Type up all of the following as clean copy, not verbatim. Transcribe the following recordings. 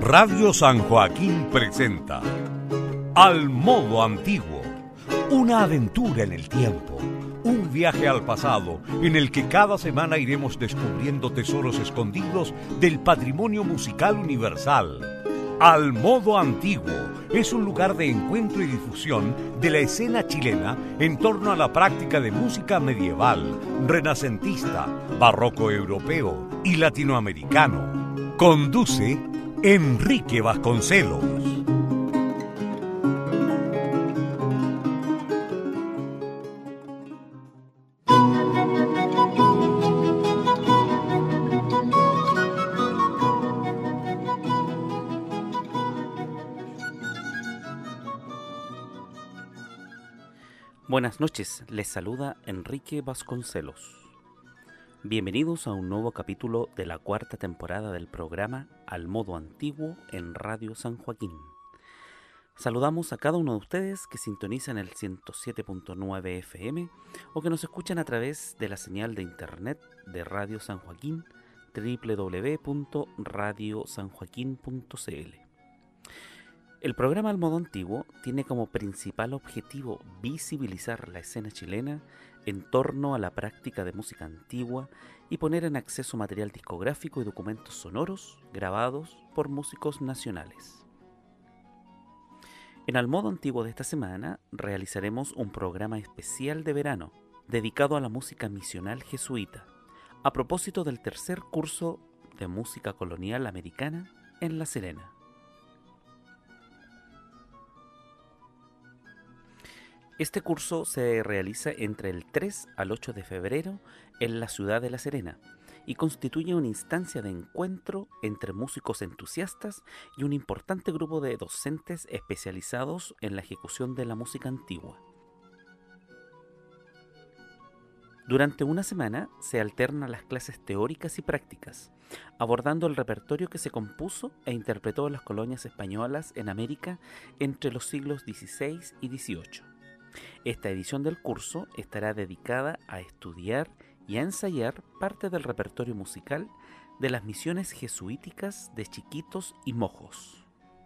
Radio San Joaquín presenta Al Modo Antiguo, una aventura en el tiempo, un viaje al pasado en el que cada semana iremos descubriendo tesoros escondidos del patrimonio musical universal. Al Modo Antiguo es un lugar de encuentro y difusión de la escena chilena en torno a la práctica de música medieval, renacentista, barroco europeo y latinoamericano. Conduce Enrique Vasconcelos. Buenas noches, les saluda Enrique Vasconcelos. Bienvenidos a un nuevo capítulo de la cuarta temporada del programa Al Modo Antiguo en Radio San Joaquín. Saludamos a cada uno de ustedes que sintonizan el 107.9 FM o que nos escuchan a través de la señal de internet de Radio San Joaquín, www.radiosanjoaquin.cl. El programa Al Modo Antiguo tiene como principal objetivo visibilizar la escena chilena en torno a la práctica de música antigua y poner en acceso material discográfico y documentos sonoros grabados por músicos nacionales. En Al Modo Antiguo de esta semana realizaremos un programa especial de verano dedicado a la música misional jesuita, a propósito del tercer curso de música colonial americana en La Serena. Este curso se realiza entre el 3 al 8 de febrero en la ciudad de La Serena y constituye una instancia de encuentro entre músicos entusiastas y un importante grupo de docentes especializados en la ejecución de la música antigua. Durante una semana se alternan las clases teóricas y prácticas, abordando el repertorio que se compuso e interpretó en las colonias españolas en América entre los siglos XVI y XVIII. Esta edición del curso estará dedicada a estudiar y a ensayar parte del repertorio musical de las misiones jesuíticas de Chiquitos y Mojos.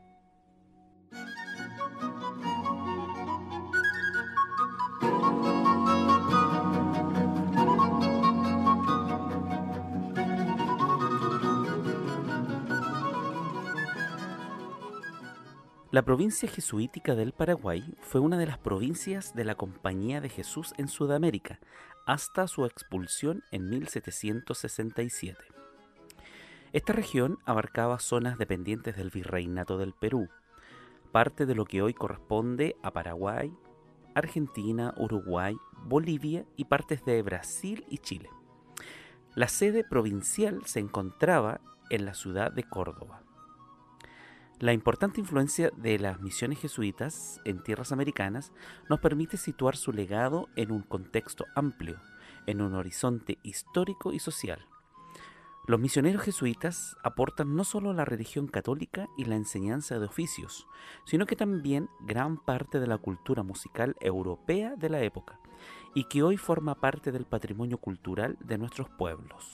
La provincia jesuítica del Paraguay fue una de las provincias de la Compañía de Jesús en Sudamérica hasta su expulsión en 1767. Esta región abarcaba zonas dependientes del Virreinato del Perú, parte de lo que hoy corresponde a Paraguay, Argentina, Uruguay, Bolivia y partes de Brasil y Chile. La sede provincial se encontraba en la ciudad de Córdoba. La importante influencia de las misiones jesuitas en tierras americanas nos permite situar su legado en un contexto amplio, en un horizonte histórico y social. Los misioneros jesuitas aportan no solo la religión católica y la enseñanza de oficios, sino que también gran parte de la cultura musical europea de la época, y que hoy forma parte del patrimonio cultural de nuestros pueblos.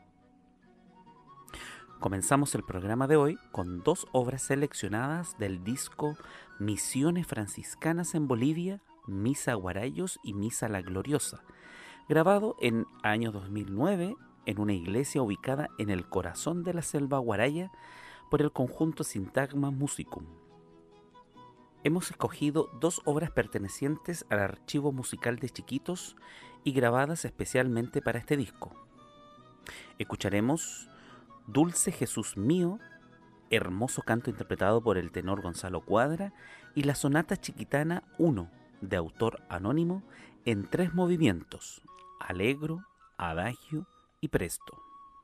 Comenzamos el programa de hoy con dos obras seleccionadas del disco Misiones Franciscanas en Bolivia, Misa Guarayos y Misa La Gloriosa, grabado en año 2009 en una iglesia ubicada en el corazón de la selva guaraya por el conjunto Sintagma Musicum. Hemos escogido dos obras pertenecientes al archivo musical de Chiquitos y grabadas especialmente para este disco. Escucharemos Dulce Jesús Mío, hermoso canto interpretado por el tenor Gonzalo Cuadra, y la Sonata Chiquitana 1, de autor anónimo, en 3 movimientos: Allegro, Adagio y Presto.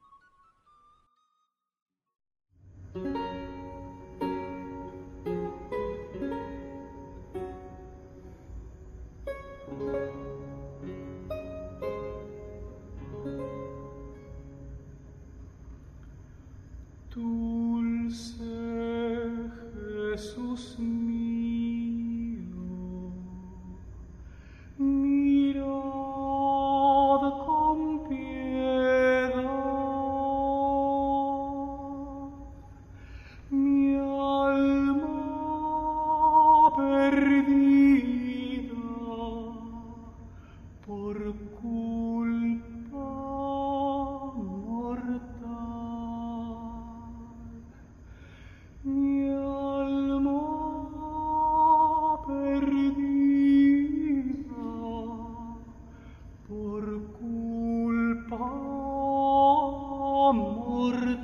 Dulce Jesús mío, mirad con piedad, mortal.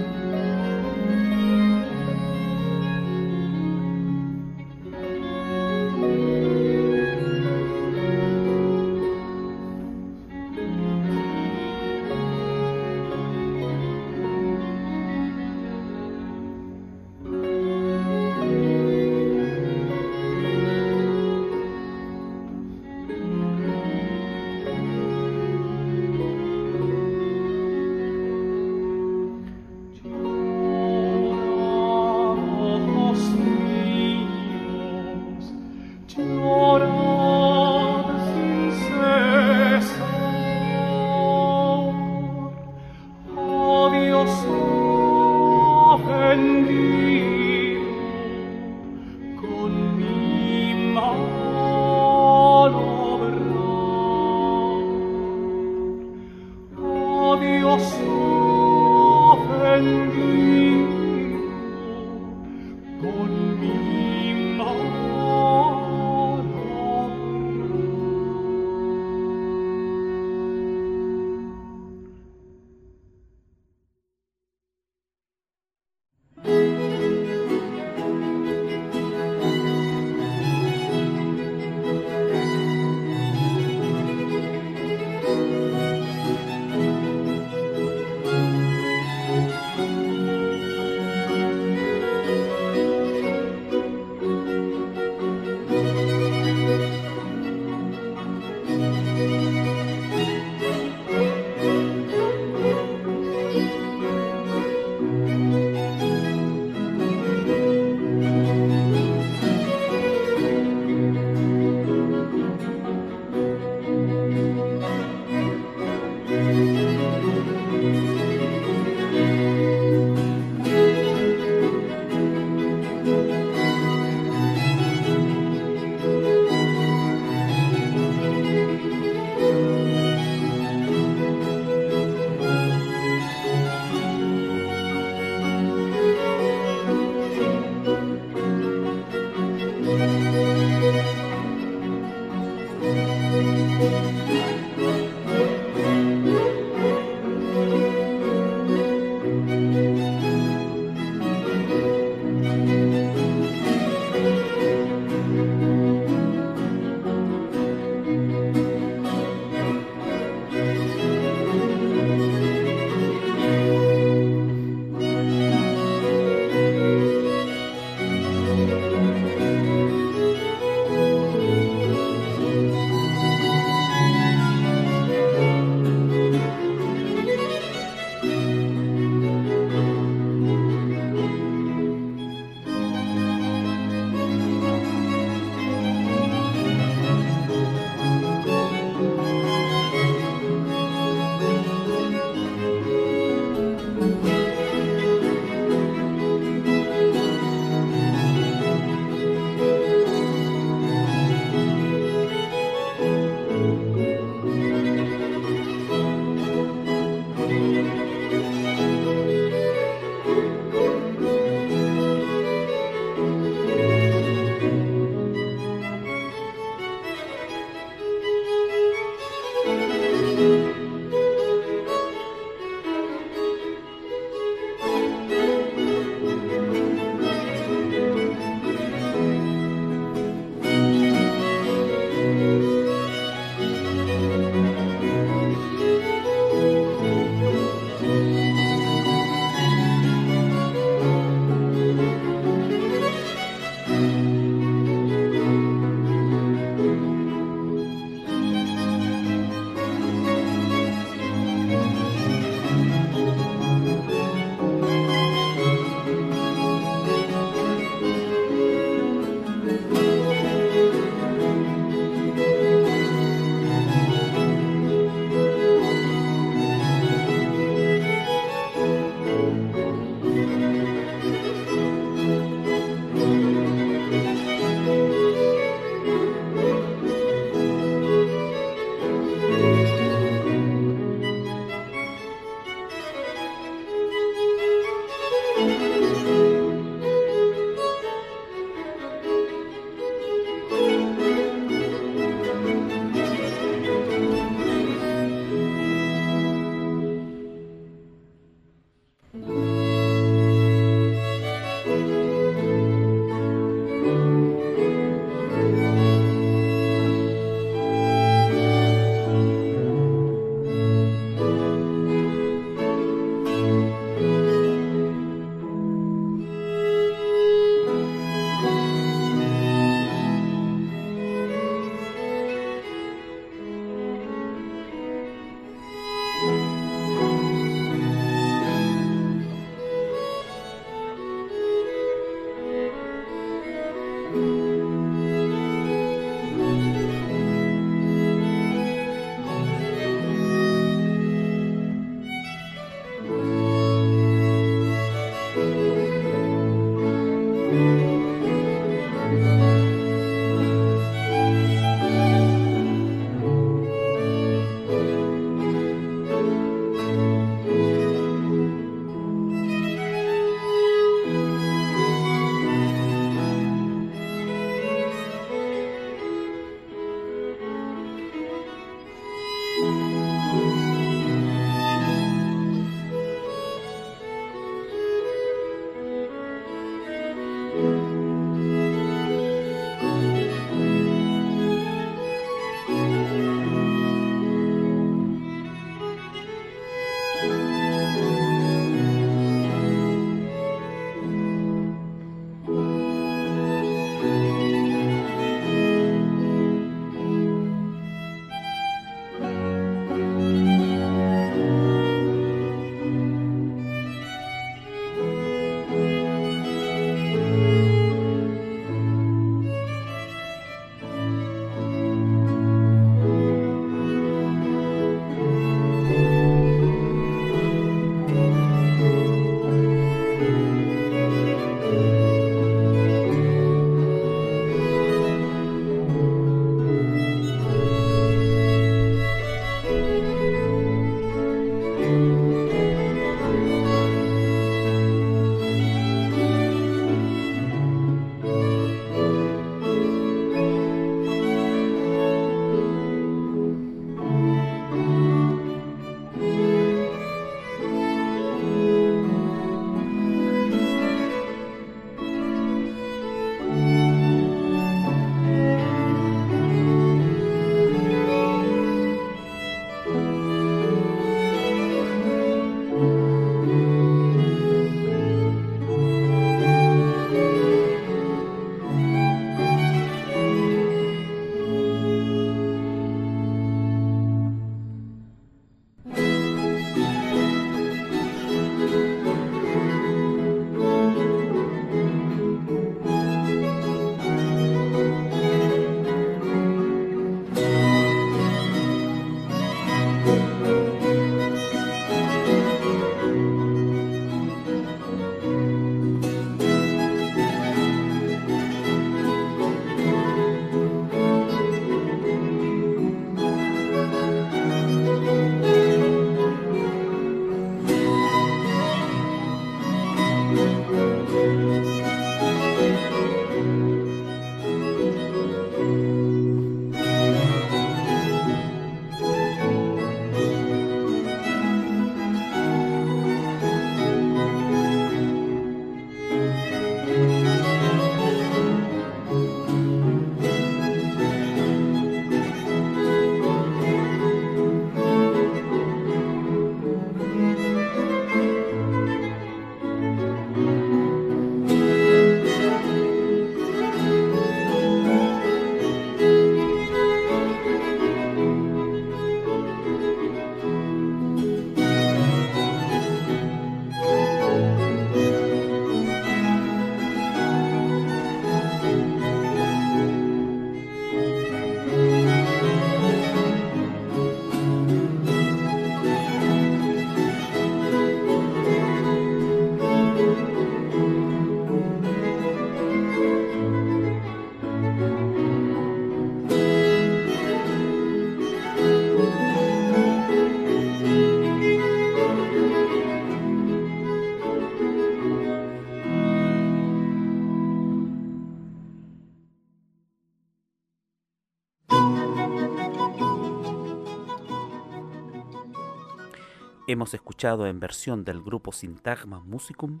Hemos escuchado en versión del grupo Sintagma Musicum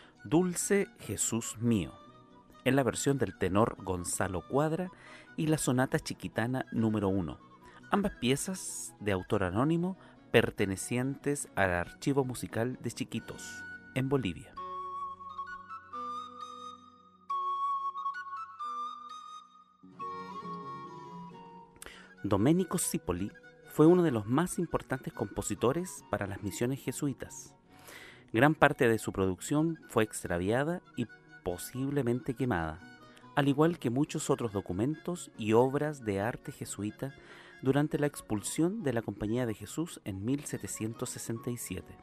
Dulce Jesús Mío, en la versión del tenor Gonzalo Cuadra, y la sonata chiquitana número 1, ambas piezas de autor anónimo pertenecientes al archivo musical de Chiquitos, en Bolivia. Domenico Cipoli fue uno de los más importantes compositores para las misiones jesuitas. Gran parte de su producción fue extraviada y posiblemente quemada, al igual que muchos otros documentos y obras de arte jesuita durante la expulsión de la Compañía de Jesús en 1767.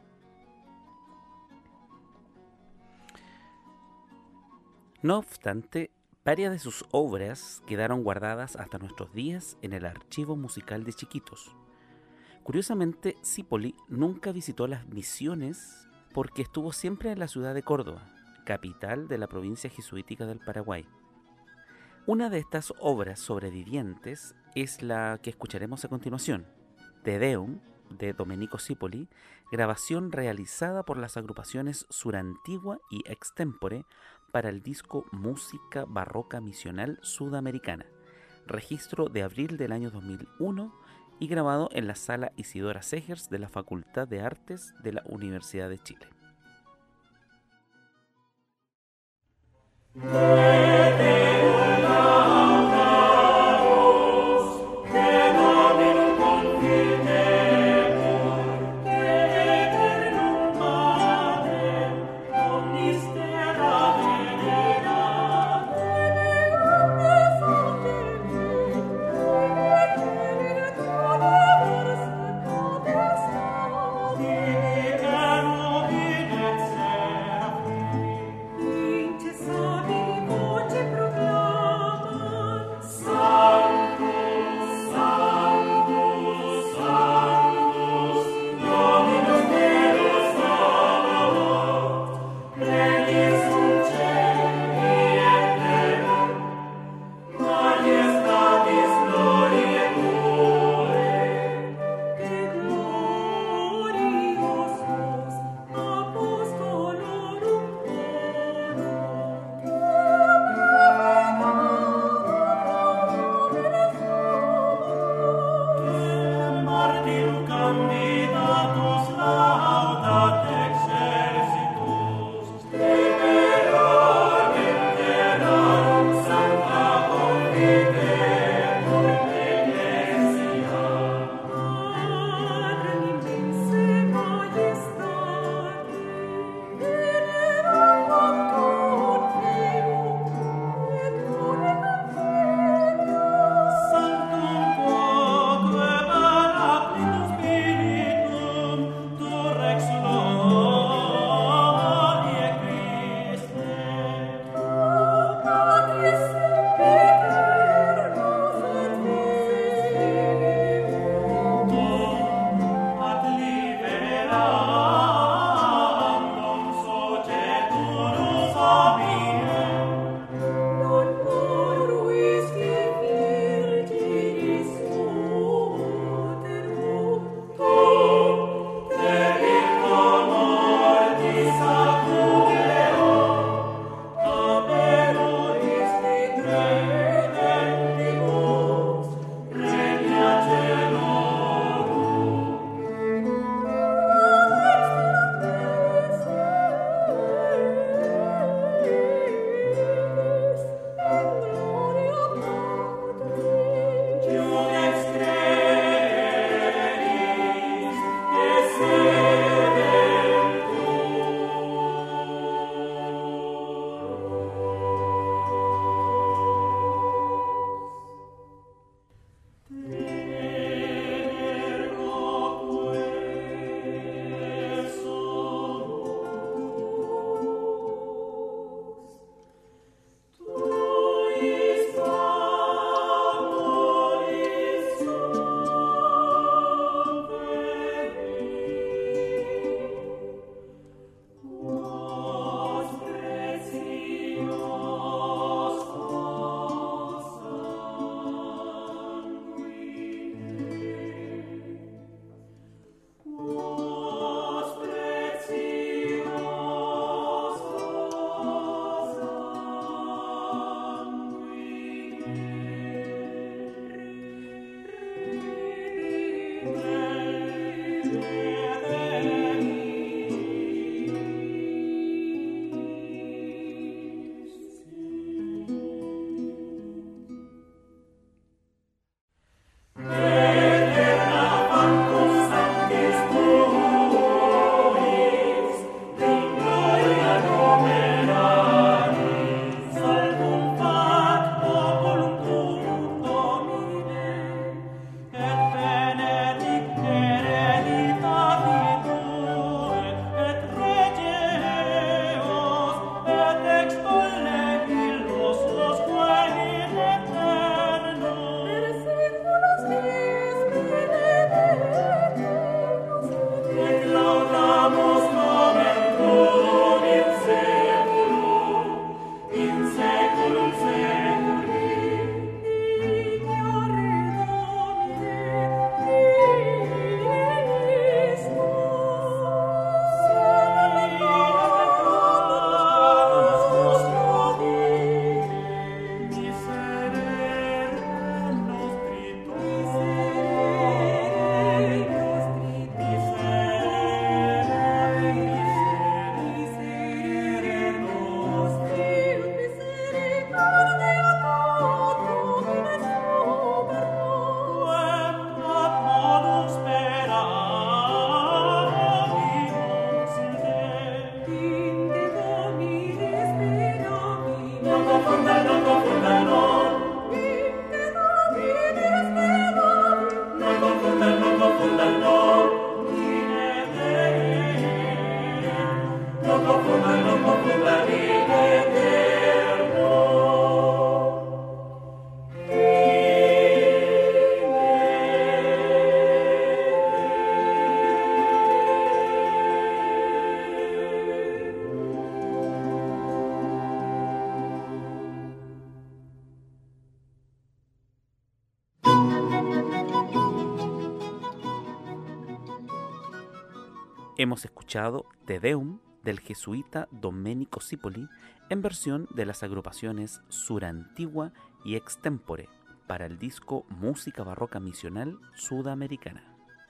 No obstante, varias de sus obras quedaron guardadas hasta nuestros días en el Archivo Musical de Chiquitos. Curiosamente, Zípoli nunca visitó las misiones porque estuvo siempre en la ciudad de Córdoba, capital de la provincia jesuítica del Paraguay. Una de estas obras sobrevivientes es la que escucharemos a continuación, Te Deum, de Domenico Zípoli, grabación realizada por las agrupaciones Surantigua y Extempore para el disco Música Barroca Misional Sudamericana, registro de abril del año 2001 y grabado en la Sala Isidora Segers de la Facultad de Artes de la Universidad de Chile. Sabi Hemos escuchado Te Deum del jesuita Domenico Cipoli en versión de las agrupaciones Sura Antigua y Extempore para el disco Música Barroca Misional Sudamericana.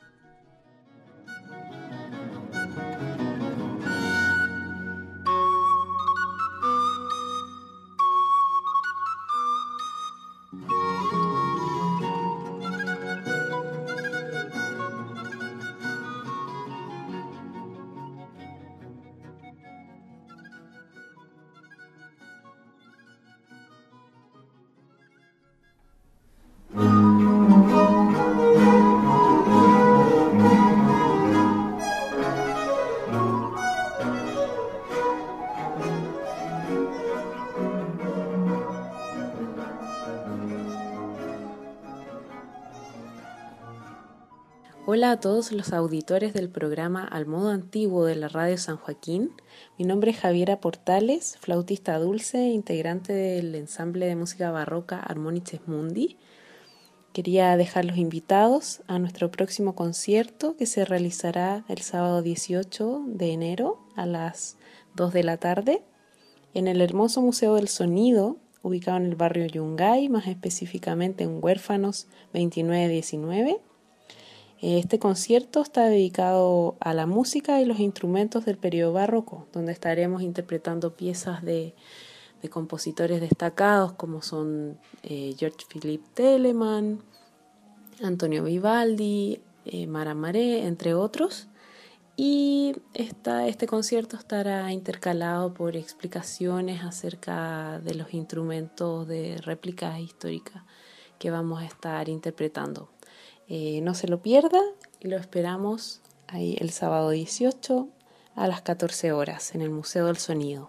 Hola a todos los auditores del programa Al Modo Antiguo de la Radio San Joaquín. Mi nombre es Javiera Portales, flautista dulce e integrante del ensamble de música barroca Harmonices Mundi. Quería dejarlos invitados a nuestro próximo concierto que se realizará el sábado 18 de enero a las 2 de la tarde en el hermoso Museo del Sonido, ubicado en el barrio Yungay, más específicamente en Huérfanos 2919. Este concierto está dedicado a la música y los instrumentos del periodo barroco, donde estaremos interpretando piezas de compositores destacados como son George Philippe Telemann, Antonio Vivaldi, Mara Maré, entre otros. Y este concierto estará intercalado por explicaciones acerca de los instrumentos de réplicas históricas que vamos a estar interpretando. No se lo pierda y lo esperamos ahí el sábado 18 a las 14 horas en el Museo del Sonido.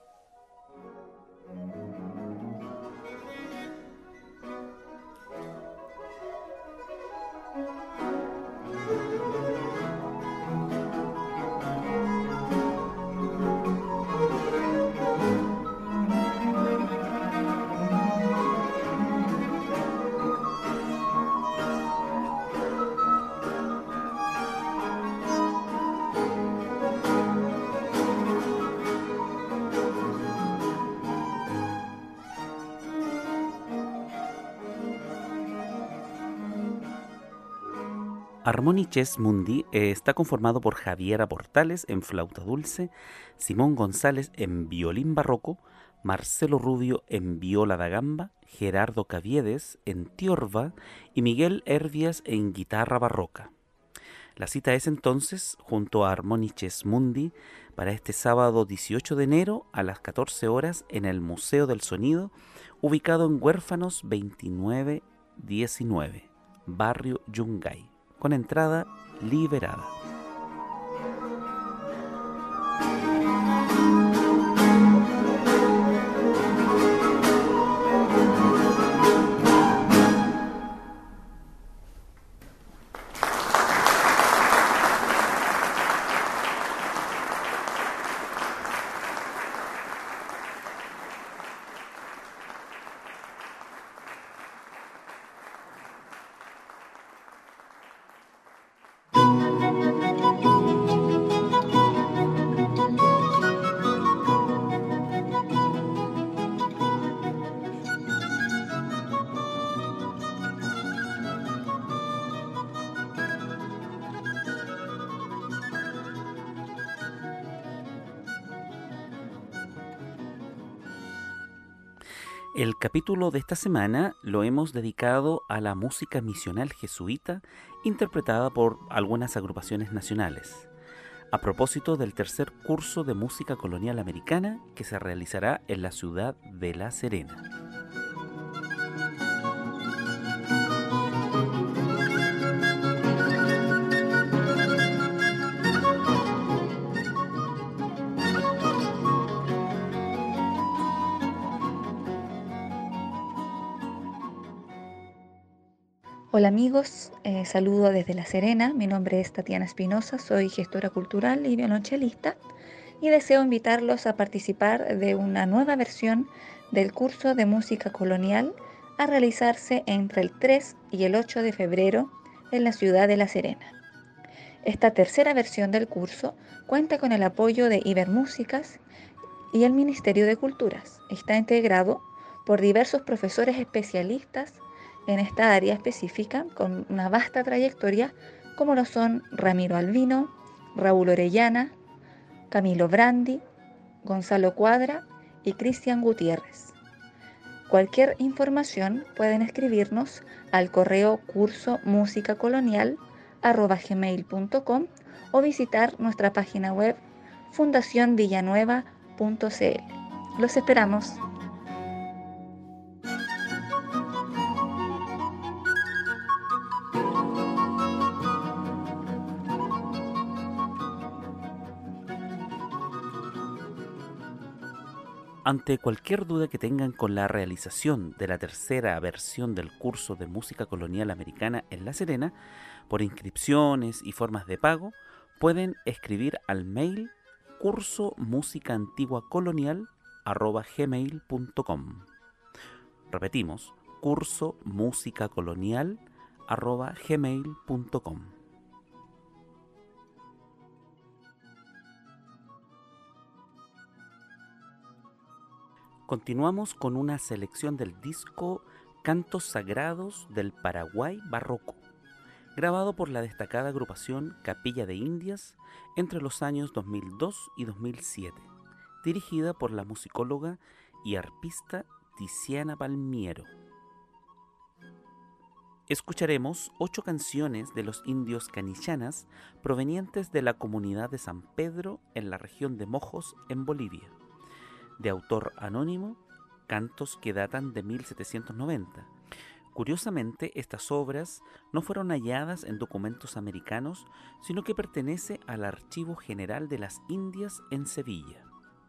Harmonices Mundi está conformado por Javiera Portales en flauta dulce, Simón González en violín barroco, Marcelo Rubio en viola da gamba, Gerardo Caviedes en tiorba y Miguel Hervias en guitarra barroca. La cita es entonces junto a Harmonices Mundi para este sábado 18 de enero a las 14 horas en el Museo del Sonido, ubicado en Huérfanos 2919, barrio Yungay, con entrada liberada. El capítulo de esta semana lo hemos dedicado a la música misional jesuita interpretada por algunas agrupaciones nacionales, a propósito del tercer curso de música colonial americana que se realizará en la ciudad de La Serena. Hola amigos, saludo desde La Serena, mi nombre es Tatiana Espinosa, soy gestora cultural y violonchelista y deseo invitarlos a participar de una nueva versión del curso de música colonial a realizarse entre el 3 y el 8 de febrero en la ciudad de La Serena. Esta tercera versión del curso cuenta con el apoyo de Ibermúsicas y el Ministerio de Culturas. Está integrado por diversos profesores especialistas en esta área específica con una vasta trayectoria, como lo son Ramiro Albino, Raúl Orellana, Camilo Brandi, Gonzalo Cuadra y Cristian Gutiérrez. Cualquier información pueden escribirnos al correo cursomusicacolonial@gmail.com o visitar nuestra página web fundacionvillanueva.cl. Los esperamos. Ante cualquier duda que tengan con la realización de la tercera versión del curso de música colonial americana en La Serena, por inscripciones y formas de pago, pueden escribir al mail cursomusicaantiguacolonial@gmail.com. Repetimos, cursomusicacolonial@gmail.com. Continuamos con una selección del disco Cantos Sagrados del Paraguay Barroco, grabado por la destacada agrupación Capilla de Indias entre los años 2002 y 2007, dirigida por la musicóloga y arpista Tiziana Palmiero. Escucharemos 8 canciones de los indios canichanas provenientes de la comunidad de San Pedro en la región de Mojos, en Bolivia. De autor anónimo, cantos que datan de 1790. Curiosamente, estas obras no fueron halladas en documentos americanos, sino que pertenece al Archivo General de las Indias en Sevilla.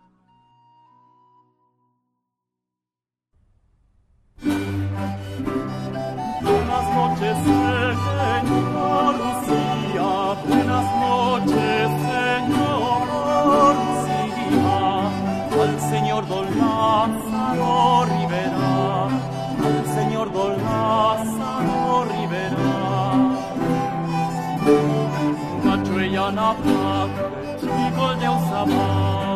Buenas noches, señor Lucía. Buenas noches, señor Lucía. Al señor Don Lázaro Rivera, al señor Don Lázaro Rivera. Cachuellana Pac, Nicol de Osama.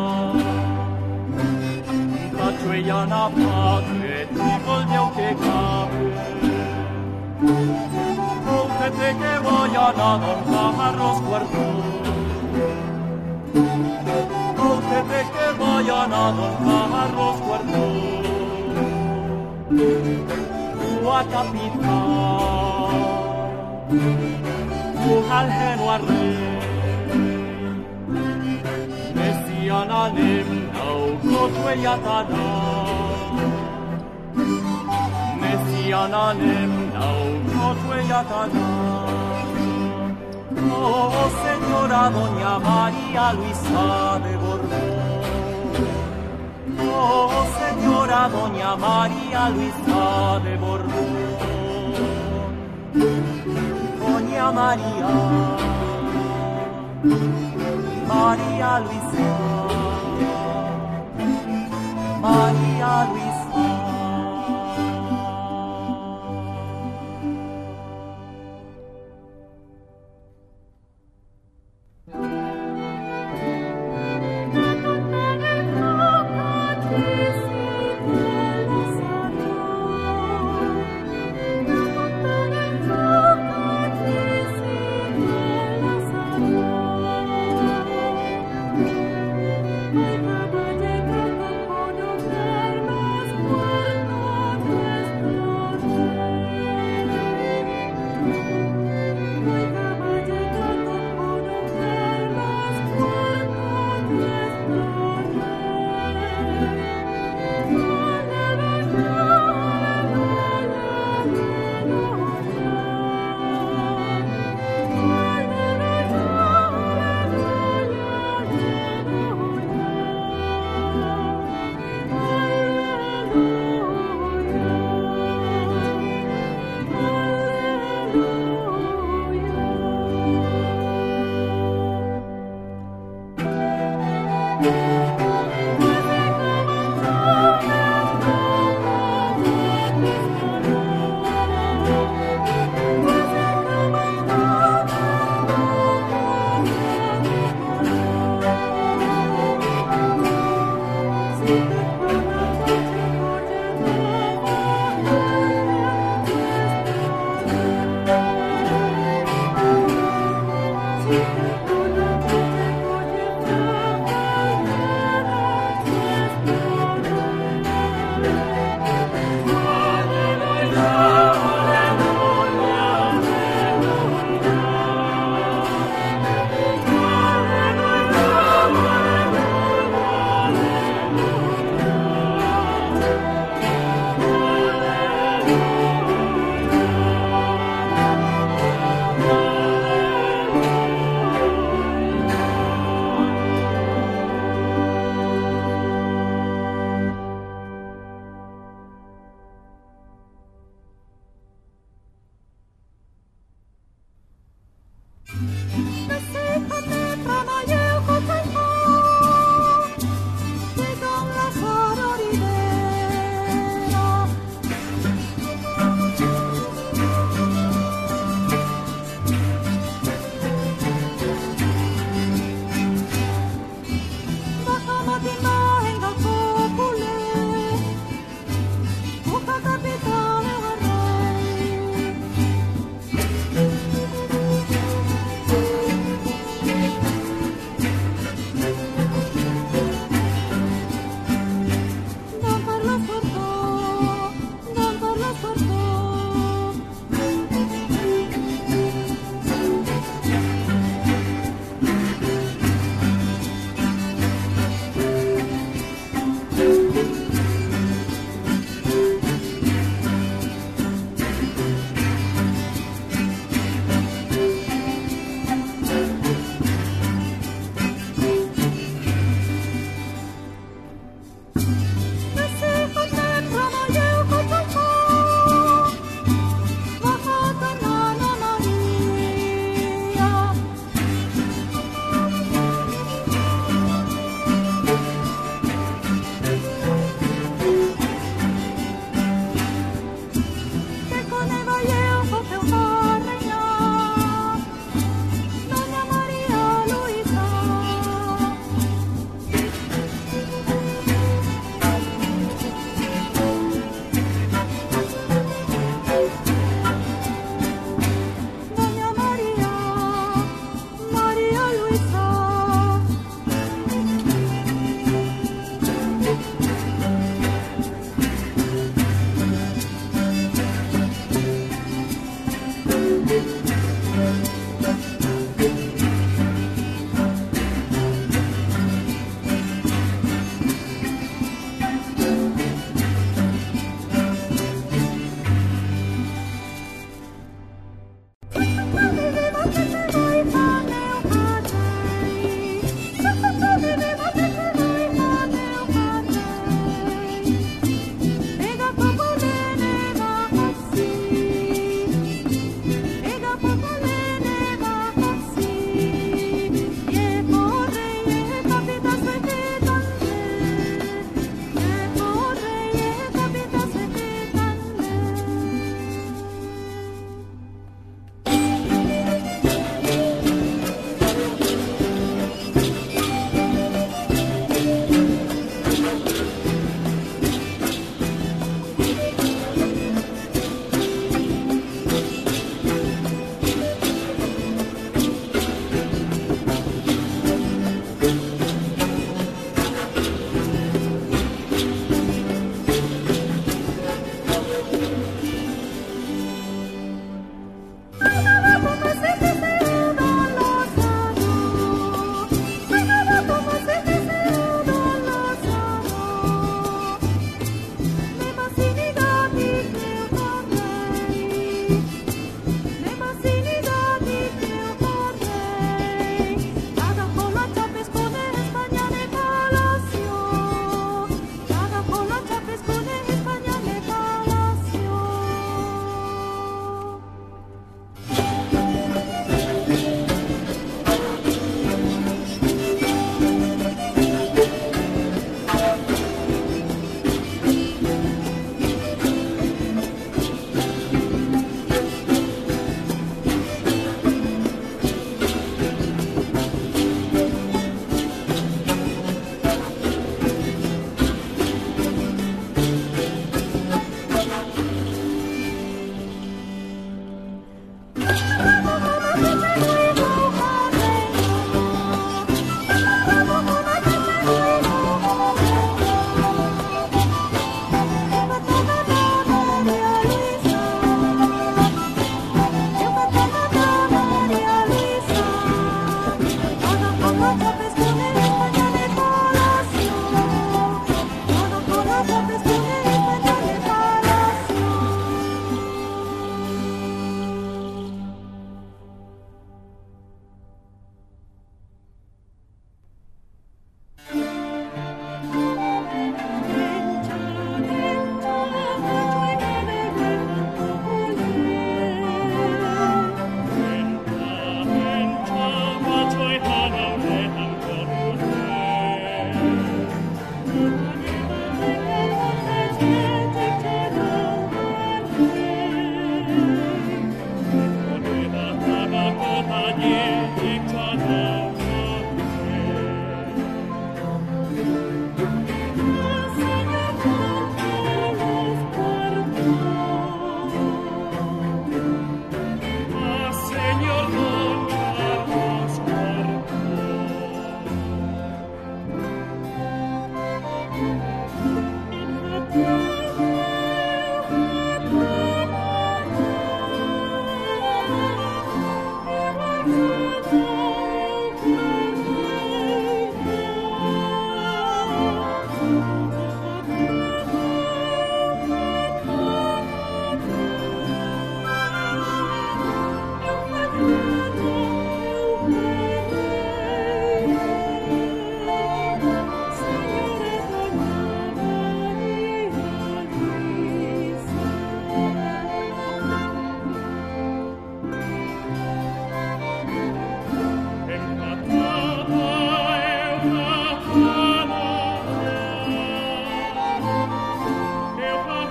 Cachuellana Pac, Nicol de Oquecabe. Rótete que vayan a Don Carlos IV. Rótete que vayan a Don Carlos IV. Tu a capitán, tu aljero a rey. Mesian anem nau cochueyatana. Mesian anem nau cochueyatana. Oh, señora doña María Luisa de Borbón. Oh, señora doña María Luisa de Borbón. Doña María, María Luisa, María Luisa.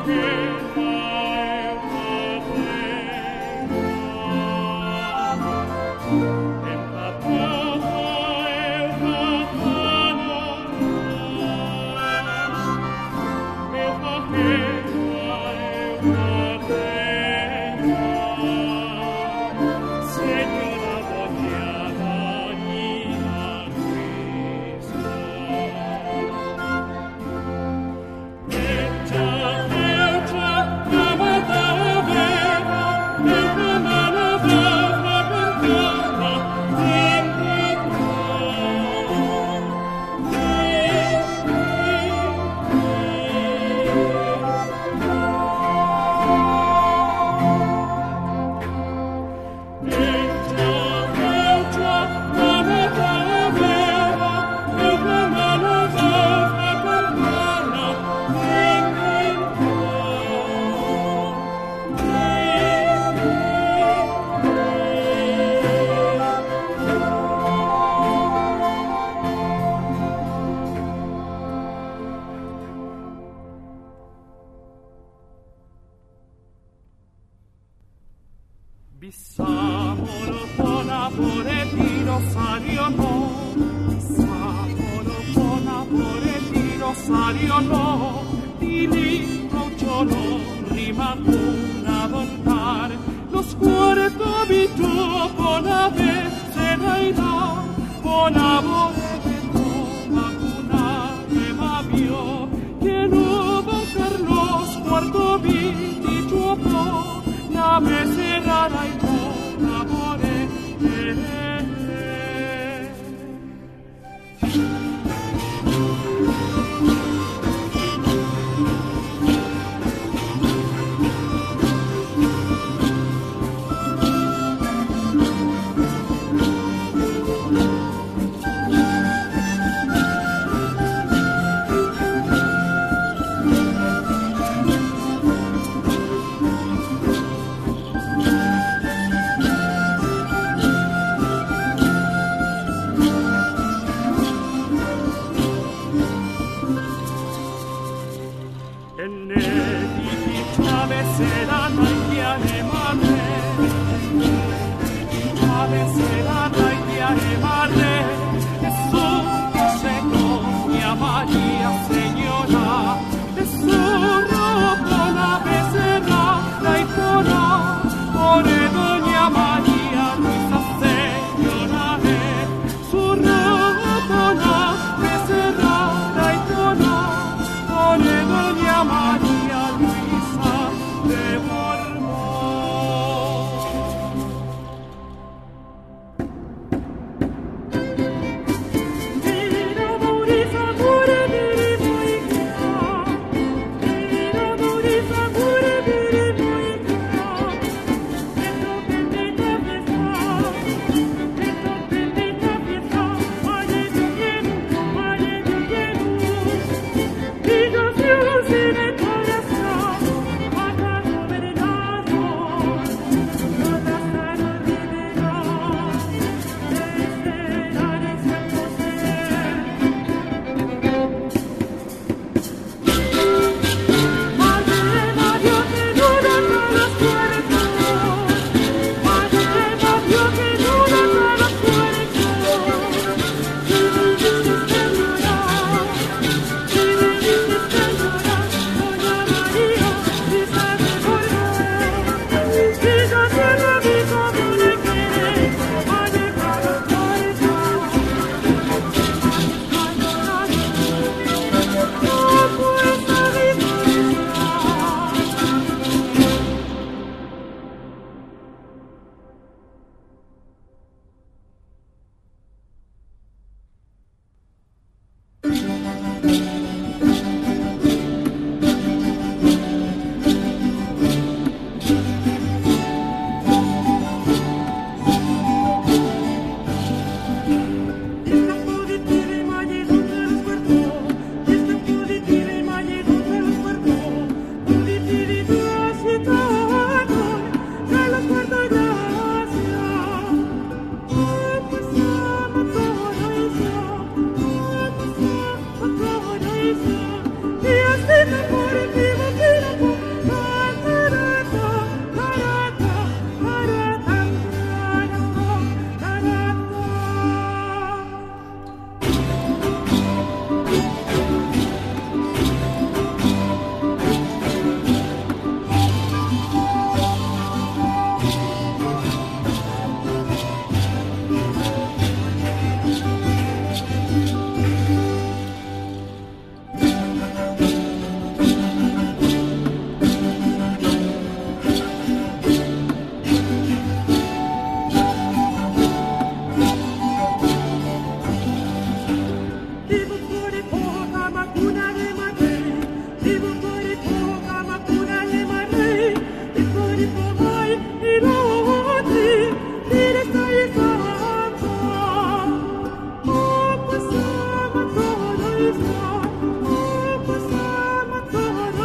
María Luisa de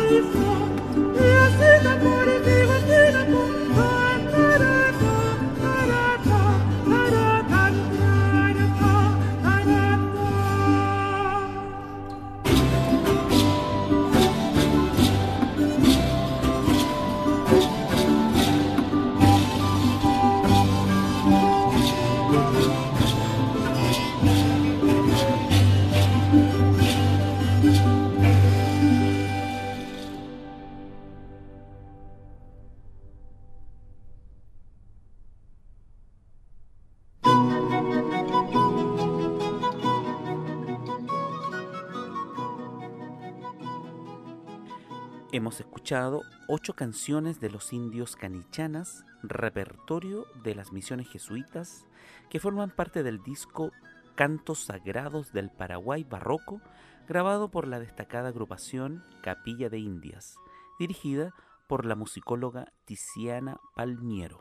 Hemos escuchado 8 canciones de los indios canichanas, repertorio de las misiones jesuitas, que forman parte del disco Cantos Sagrados del Paraguay Barroco, grabado por la destacada agrupación Capilla de Indias, dirigida por la musicóloga Tiziana Palmiero.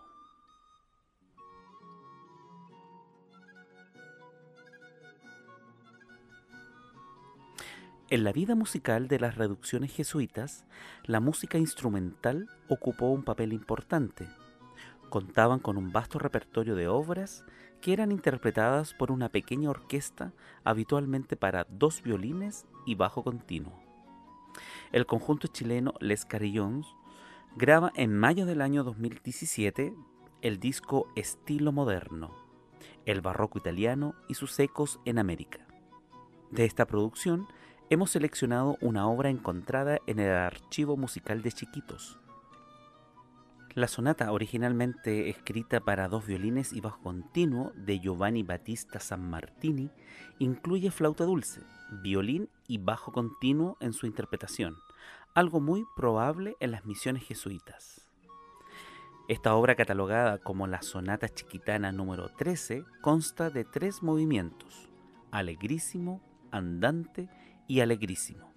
En la vida musical de las reducciones jesuitas, la música instrumental ocupó un papel importante. Contaban con un vasto repertorio de obras que eran interpretadas por una pequeña orquesta, habitualmente para 2 violines y bajo continuo. El conjunto chileno Les Carillons graba en mayo del año 2017 el disco Estilo Moderno, el barroco italiano y sus ecos en América. De esta producción hemos seleccionado una obra encontrada en el Archivo Musical de Chiquitos. La sonata, originalmente escrita para 2 violines y bajo continuo de Giovanni Battista Sammartini, incluye flauta dulce, violín y bajo continuo en su interpretación, algo muy probable en las misiones jesuitas. Esta obra, catalogada como la Sonata Chiquitana número 13, consta de 3 movimientos: alegrísimo, andante y alegrísimo.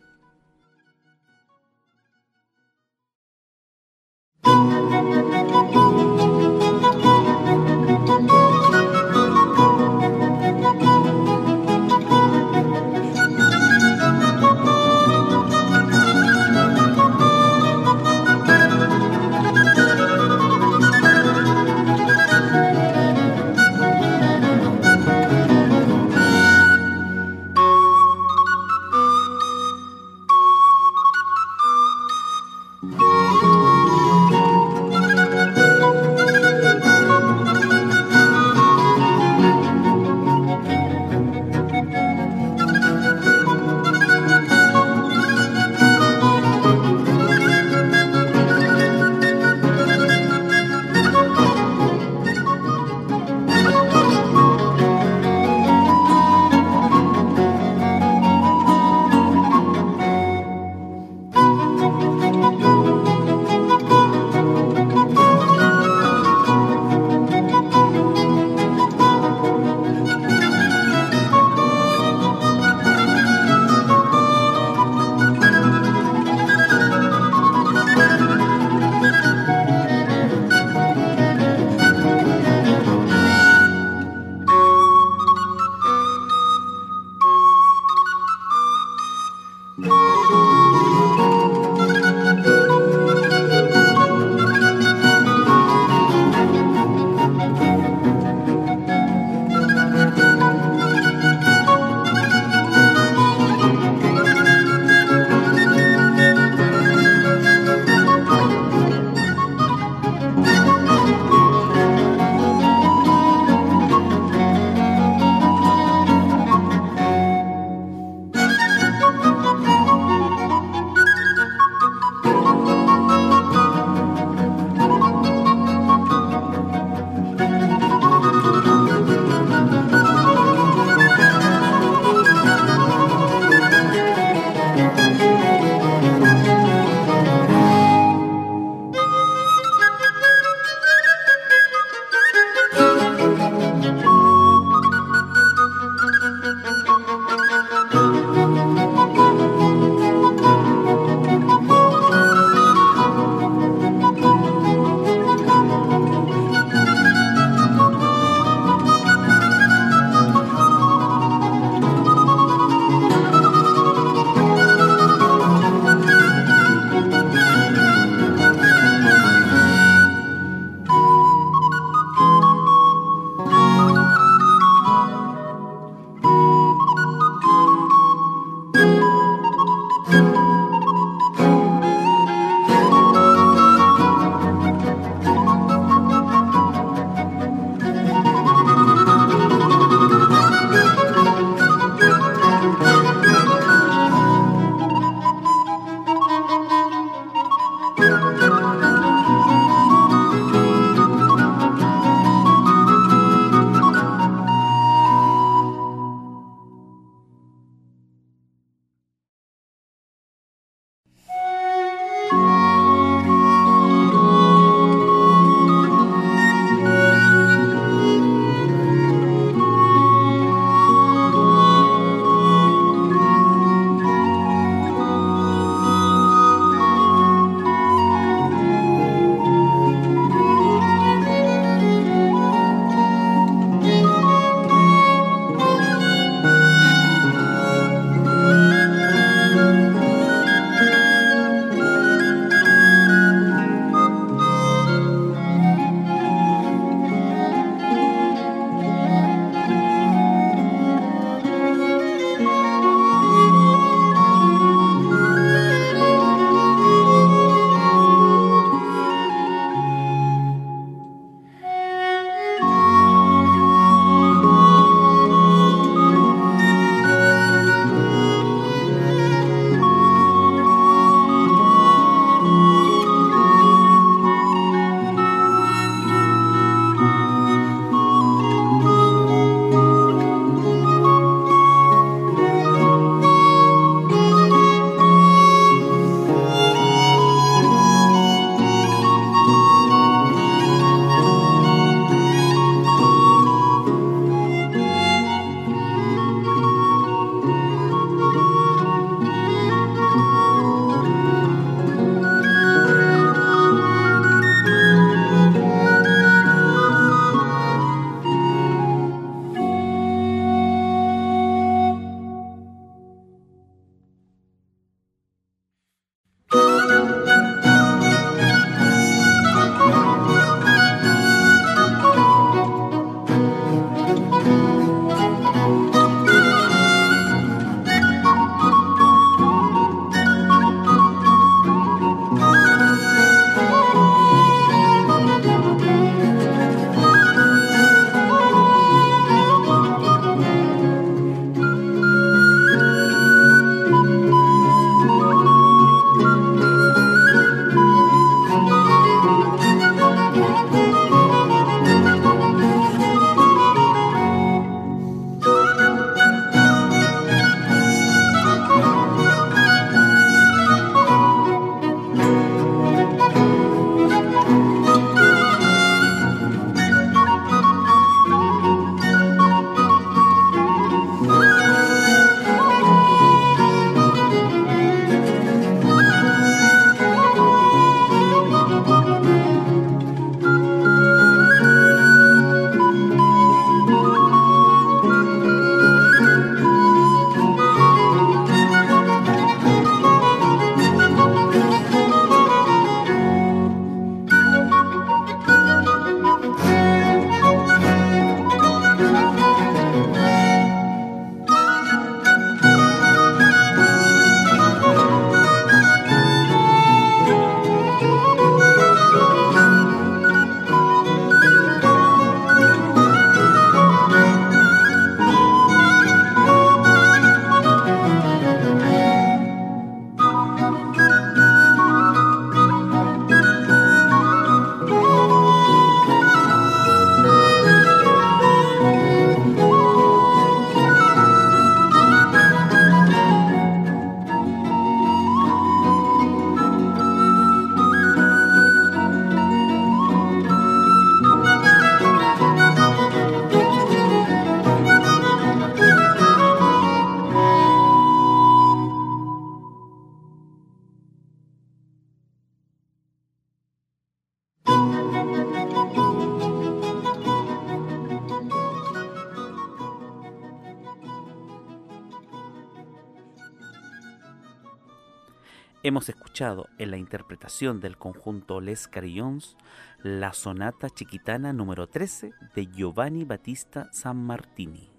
Hemos escuchado en la interpretación del conjunto Les Carillons la sonata chiquitana número 13 de Giovanni Battista Sammartini.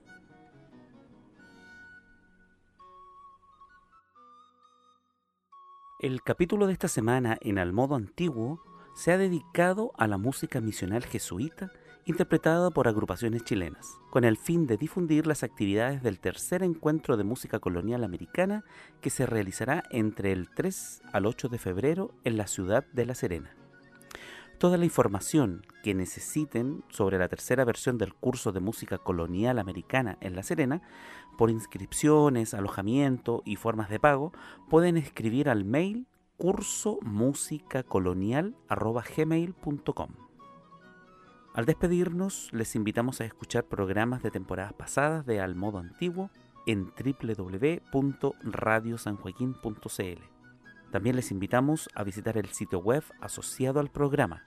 El capítulo de esta semana en Al Modo Antiguo se ha dedicado a la música misional jesuita interpretada por agrupaciones chilenas, con el fin de difundir las actividades del tercer encuentro de música colonial americana que se realizará entre el 3 al 8 de febrero en la ciudad de La Serena. Toda la información que necesiten sobre la tercera versión del curso de música colonial americana en La Serena, por inscripciones, alojamiento y formas de pago, pueden escribir al mail cursomusicacolonial@gmail.com. Al despedirnos, les invitamos a escuchar programas de temporadas pasadas de Al Modo Antiguo en www.radiosanjoaquin.cl. También les invitamos a visitar el sitio web asociado al programa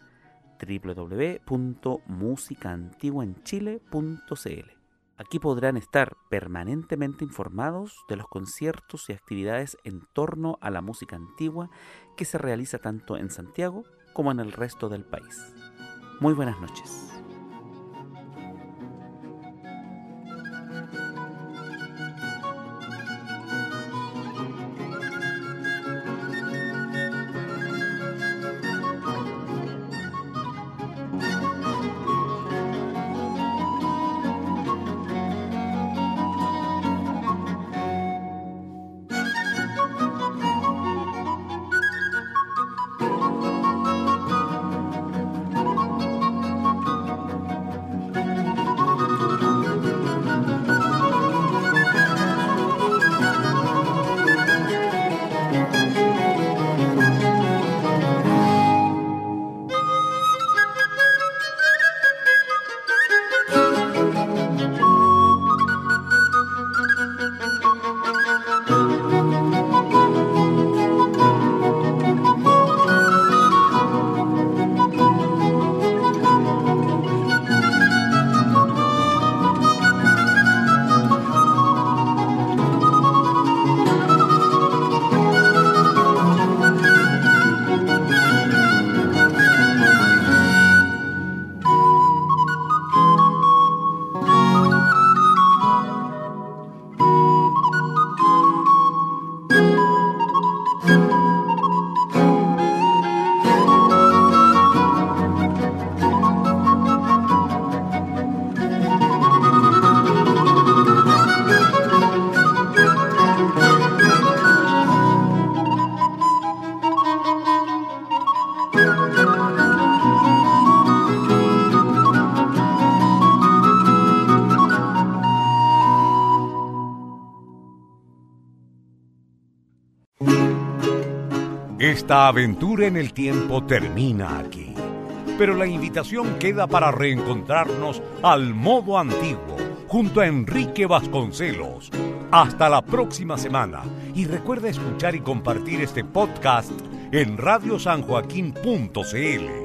www.musicaantiguaenchile.cl. Aquí podrán estar permanentemente informados de los conciertos y actividades en torno a la música antigua que se realiza tanto en Santiago como en el resto del país. Muy buenas noches. Esta aventura en el tiempo termina aquí, pero la invitación queda para reencontrarnos al modo antiguo, junto a Enrique Vasconcelos. Hasta la próxima semana, y recuerda escuchar y compartir este podcast en radiosanjoaquin.cl.